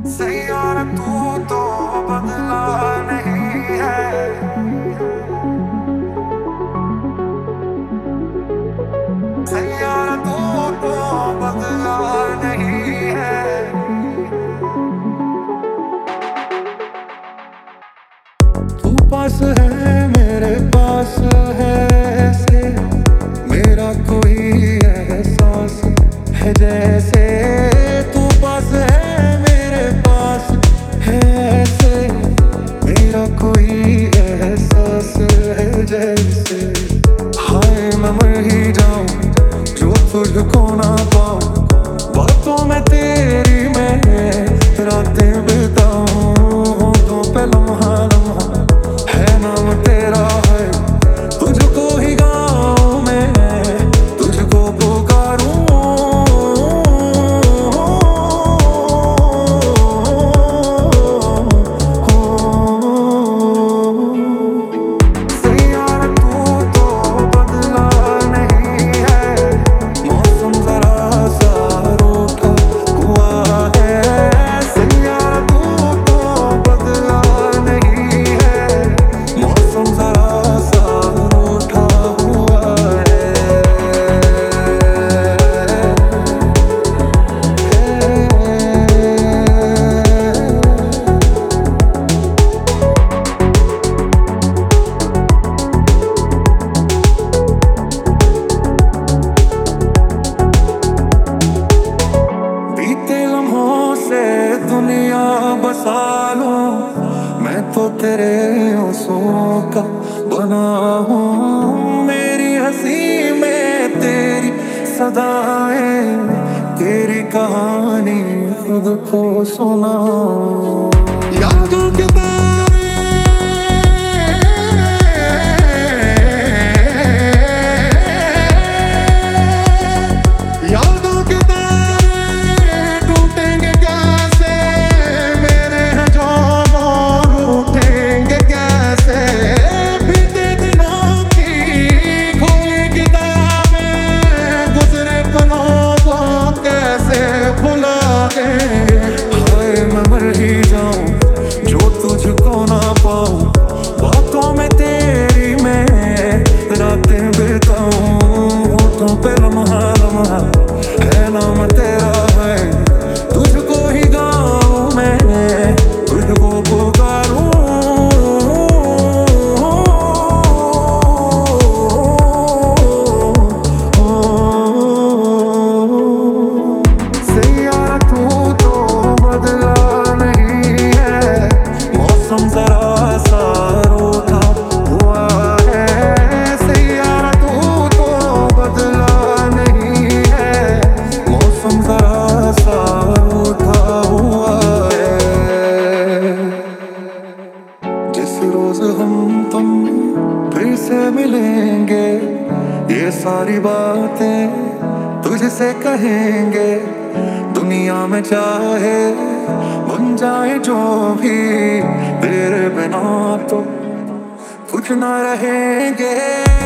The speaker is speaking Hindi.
सैयारा तू तो बदला नहीं है। सैयारा तू तो बदला नहीं है। तू पास है मेरे पास है ऐसे, मेरा कोई एहसास है जैसे। तू पास है मेरे पास है ऐसे, मेरा कोई एहसास है जैसे। हाय मैं मर ही जाऊं जो तुझको ना पाऊं, बातों में तेरी मैं रातें बिताऊं। होठों पे लम्हा लम्हा है नाम तेरा है, तुझको ही गाऊं मैं, तुझको पुकारूं। सैयारा तू तो बदला नहीं है, मौसम जरा सा रूठा हुआ है। सैयारा तू तो बदला नहीं है, मौसम जरा सा रूठा हुआ है। बीते लम्हों से दुनिया बसा लूं, मैं तो तेरे आंसुओं का बना हूँ। मेरी हंसी में तेरी सदाएं, तेरी कहानी खुद को सुनाऊं। यादों के तारे यादों के तारे टूटेंगे कैसे, मेरे हैं जो वो रूठेंगे कैसे। बीते दिनों की खोली किताबें, गुजरे पलों को कैसे भुला देंगे। हाय मैं मर ही जाऊं जो तुझको ना पाऊं, बातों में तेरी मैं रातें बिताऊं। होठों पे लम्हा लम्हा है नाम तेरा है, तुझको ही गाऊं मैं, तुझको पुकारूं। सैयारा तू तो बदला नहीं है, मौसम जरा सा रूठा हुआ है। सैयारा तू तो बदला नहीं है, मौसम जरा सा रूठा हुआ है। जिस रोज हम तुम फिर से मिलेंगे, ये सारी बातें तुझसे कहेंगे। दुनिया में चाहे बन जाए जो भी, तेरे बिना तो कुछ ना रहेंगे।